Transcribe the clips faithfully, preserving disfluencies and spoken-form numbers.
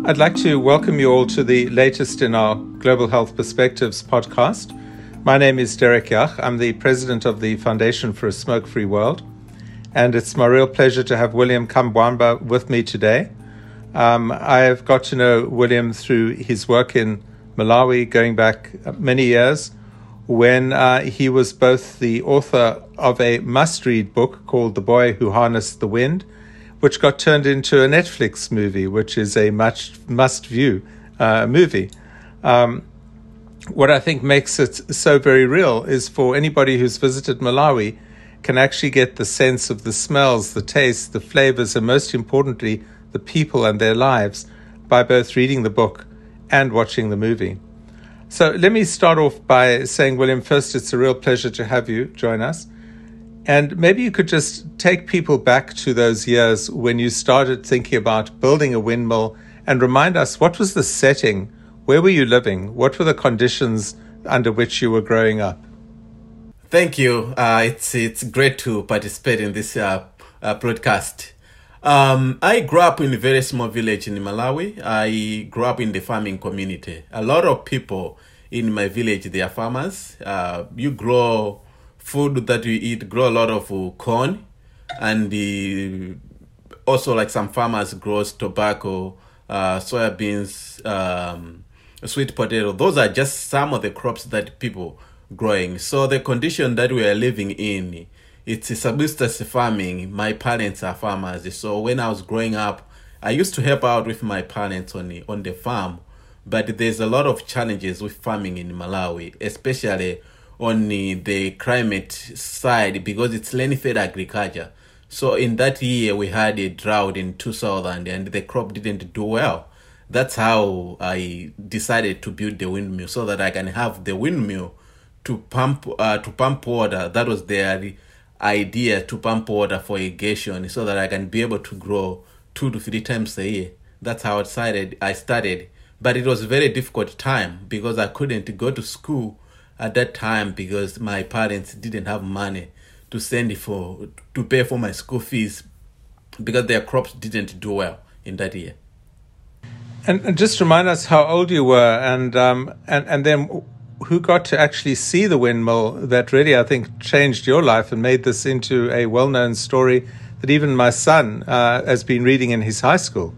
I'd like to welcome you all to the latest in our Global Health Perspectives podcast. My name is Derek Yach. I'm the president of the Foundation for a Smoke-Free World, and it's my real pleasure to have William Kambwamba with me today. Um, I've got to know William through his work in Malawi going back many years, when uh, he was both the author of a must-read book called The Boy Who Harnessed the Wind, which got turned into a Netflix movie, which is a much must-view uh, movie. Um, what I think makes it so very real is for anybody who's visited Malawi can actually get the sense of the smells, the tastes, the flavors, and most importantly, the people and their lives by both reading the book and watching the movie. So let me start off by saying, William, first, it's a real pleasure to have you join us. And maybe you could just take people back to those years when you started thinking about building a windmill and remind us, what was the setting? Where were you living? What were the conditions under which you were growing up? Thank you. Uh, it's it's great to participate in this uh, uh, broadcast. Um, I grew up in a very small village in Malawi. I grew up in the farming community. A lot of people in my village, they are farmers. Uh, you grow food that we eat, grow a lot of uh, corn, and the, also like some farmers grows tobacco, uh, soybeans, um, sweet potato. Those are just some of the crops that people growing. So the condition that we are living in, it's a subsistence farming. My parents are farmers. So when I was growing up, I used to help out with my parents on the, on the farm. But there's a lot of challenges with farming in Malawi, especially on the, the climate side, because it's land-fed agriculture. So in that year, we had a drought in two thousand and the crop didn't do well. That's how I decided to build the windmill, so that I can have the windmill to pump uh, to pump water. That was their idea, to pump water for irrigation, so that I can be able to grow two to three times a year. That's how I decided I started. But it was a very difficult time because I couldn't go to school at that time because my parents didn't have money to send for to pay for my school fees because their crops didn't do well in that year. And, and just remind us how old you were, and um and and then who got to actually see the windmill that really, I think, changed your life and made this into a well-known story that even my son uh, has been reading in his high school.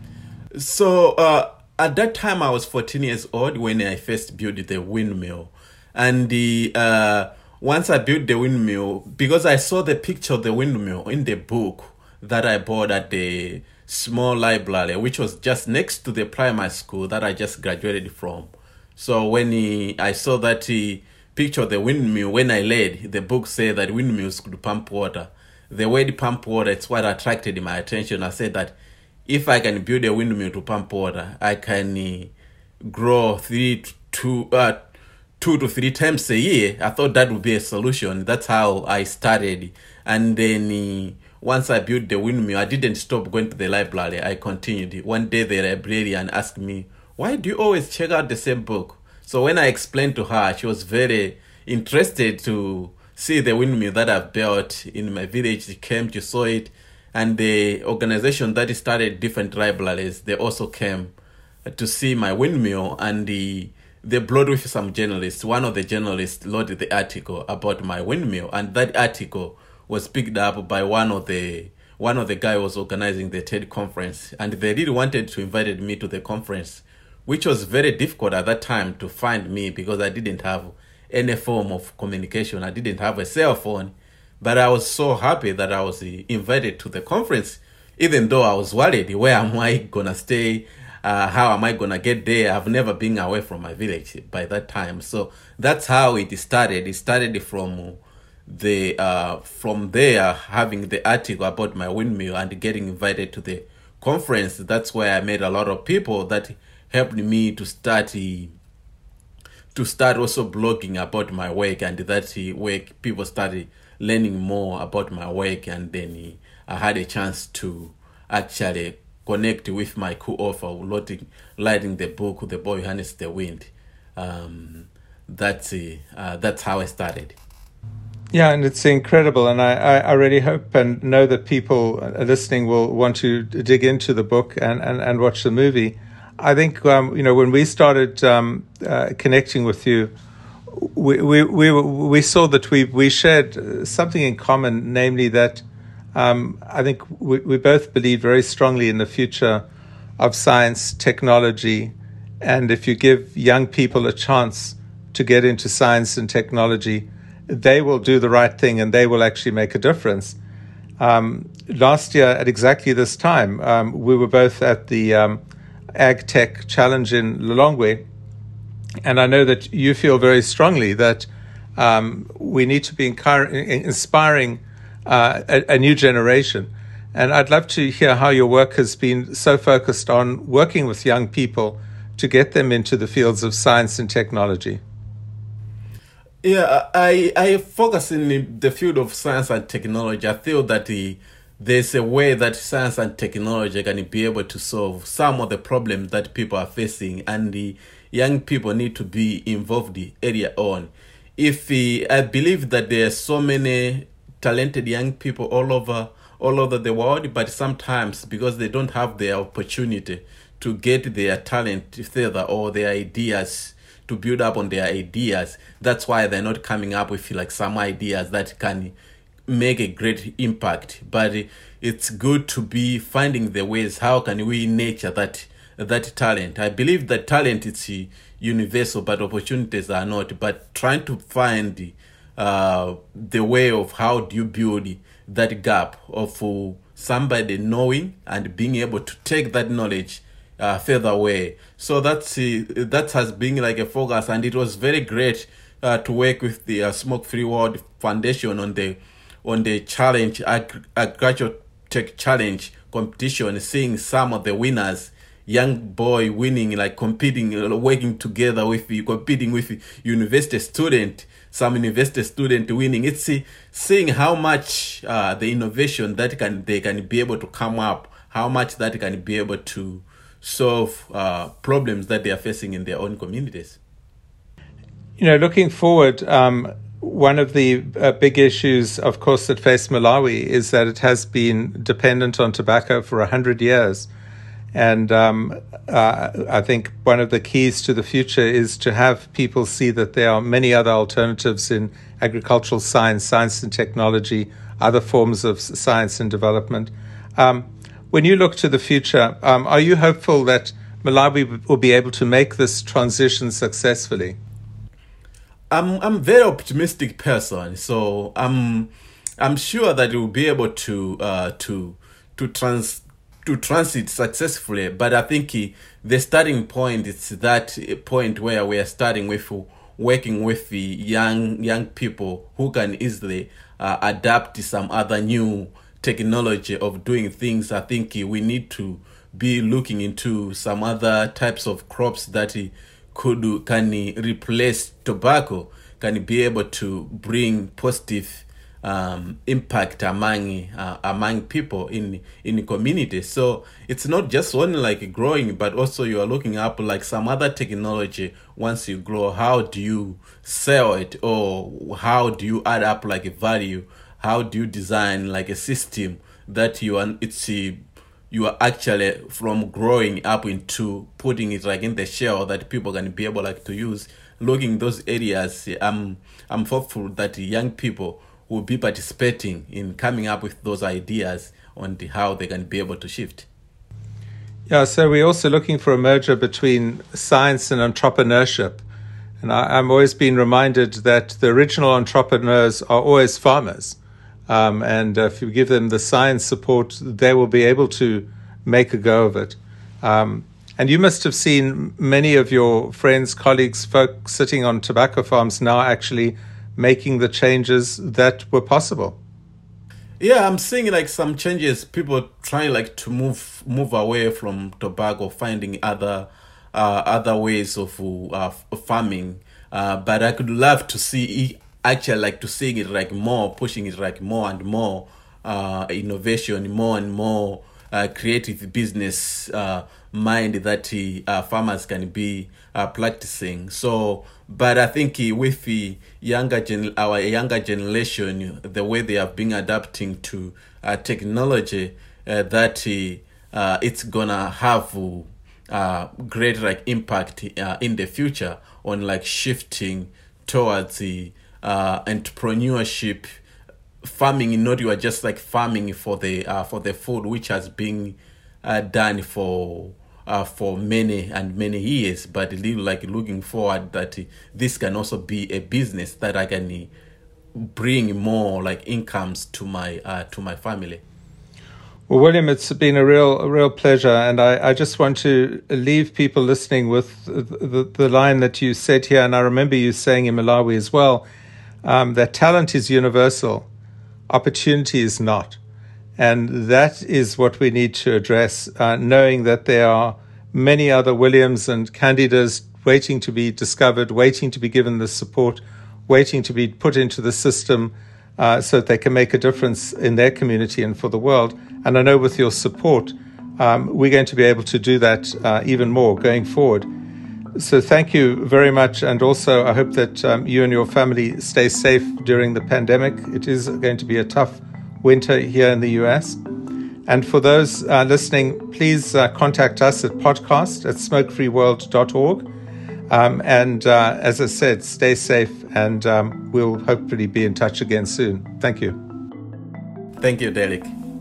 So uh, at that time, I was fourteen years old when I first built the windmill. And the uh, once I built the windmill, because I saw the picture of the windmill in the book that I bought at the small library, which was just next to the primary school that I just graduated from. So when he, I saw that he, picture of the windmill, when I read, the book said that windmills could pump water. The word pump water, it's what attracted my attention. I said that if I can build a windmill to pump water, I can uh, grow three to uh, two to three times a year. I thought that would be a solution. That's how I started. And then uh, once I built the windmill, I didn't stop going to the library. I continued. One day the librarian asked me, why do you always check out the same book? So when I explained to her, she was very interested to see the windmill that I've built in my village. She came, she saw it. And the organization that started different libraries, they also came to see my windmill, and the they brought with some journalists. One of the journalists wrote the article about my windmill, and that article was picked up by one of the one of the guys who was organizing the TED conference, and they really wanted to invite me to the conference, which was very difficult at that time to find me because I didn't have any form of communication. I didn't have a cell phone, but I was so happy that I was invited to the conference, even though I was worried, where am I gonna stay? Uh, how am I going to get there? I've never been away from my village by that time. So that's how it started. It started from the uh, from there, having the article about my windmill and getting invited to the conference. That's where I met a lot of people that helped me to start to start also blogging about my work, and that work people started learning more about my work, and then I had a chance to actually connect with my co-author writing, writing the book, The Boy Who Harnessed the Wind. Um, that's uh, that's how I started. Yeah, and it's incredible. And I, I, I really hope and know that people listening will want to dig into the book and, and, and watch the movie. I think, um, you know, when we started um, uh, connecting with you, we we we, we saw that we, we shared something in common, namely that um, I think we, we both believe very strongly in the future of science, technology, and if you give young people a chance to get into science and technology, they will do the right thing and they will actually make a difference. Um, last year, at exactly this time, um, we were both at the um, Ag Tech Challenge in Lilongwe, and I know that you feel very strongly that um, we need to be inspiring uh, a, a new generation. And I'd love to hear how your work has been so focused on working with young people to get them into the fields of science and technology. Yeah, I I focus in the field of science and technology. I feel that the, there's a way that science and technology can be able to solve some of the problems that people are facing, and the young people need to be involved earlier on. If uh, I believe that there are so many talented young people all over all over the world, but sometimes because they don't have the opportunity to get their talent further or their ideas to build up on their ideas, that's why they're not coming up with like some ideas that can make a great impact. But it's good to be finding the ways how can we nurture that that talent. I believe that talent is universal, but opportunities are not. But trying to find uh, the way of how do you build that gap of uh, somebody knowing and being able to take that knowledge uh, further away. So that's uh, that has been like a focus, and it was very great uh, to work with the uh, Smoke Free World Foundation on the on the challenge, Ag- Agriculture Tech Challenge competition, seeing some of the winners, young boy winning, like competing, working together with you, competing with university student, some university student winning. It's see, seeing how much uh, the innovation that can they can be able to come up, how much that can be able to solve uh, problems that they are facing in their own communities. You know, looking forward, um, one of the uh, big issues, of course, that face Malawi is that it has been dependent on tobacco for one hundred years. And um, uh, I think one of the keys to the future is to have people see that there are many other alternatives in agricultural science, science and technology, other forms of science and development. Um, when you look to the future, um, are you hopeful that Malawi will be able to make this transition successfully? I'm I'm a very optimistic person, so I'm I'm sure that we'll be able to uh, to to trans. to transit successfully. But I think uh, the starting point is that point where we are starting with uh, working with the young young people who can easily uh, adapt to some other new technology of doing things. I think uh, we need to be looking into some other types of crops that uh, could uh, can uh, replace tobacco, can be able to bring positive Um, impact among uh, among people in in the community. So it's not just only like growing, but also you are looking up like some other technology. Once you grow, how do you sell it, or how do you add up like a value? How do you design like a system that you are it's uh, you are actually from growing up into putting it like in the shell that people can be able like to use. Looking those areas, I'm I'm hopeful that young people will be participating in coming up with those ideas on the, how they can be able to shift. Yeah, so we're also looking for a merger between science and entrepreneurship. And I, I'm always being reminded that the original entrepreneurs are always farmers. Um, and uh, if you give them the science support, they will be able to make a go of it. Um, and you must have seen many of your friends, colleagues, folk sitting on tobacco farms now actually making the changes that were possible. Yeah, I'm seeing like some changes. People trying like to move move away from tobacco, finding other uh, other ways of uh, farming. Uh, but I could love to see actually like to seeing it like more, pushing it like more and more uh, innovation, more and more uh, creative business uh, mind that uh, farmers can be uh, practicing. So. But I think uh, with the younger gen- our younger generation, the way they have been adapting to uh, technology, uh, that uh, uh, it's gonna have uh, uh, great like impact uh, in the future on like shifting towards the uh, entrepreneurship, farming. Not you are just like farming for the uh, for the food, which has been uh, done for uh, for many and many years, but really like looking forward that this can also be a business that I can bring more like incomes to my uh, to my family. Well, William, it's been a real a real pleasure, and I, I just want to leave people listening with the, the, the line that you said here, and I remember you saying in Malawi as well, um, that talent is universal, opportunity is not. And that is what we need to address, uh, knowing that there are many other Williams and Candidas waiting to be discovered, waiting to be given the support, waiting to be put into the system uh, so that they can make a difference in their community and for the world. And I know with your support, um, we're going to be able to do that uh, even more going forward. So thank you very much. And also, I hope that um, you and your family stay safe during the pandemic. It is going to be a tough winter here in the U S. And for those uh, listening, please uh, contact us at podcast at smoke free world dot org. Um, and uh, as I said, stay safe, and um, we'll hopefully be in touch again soon. Thank you. Thank you, Derek.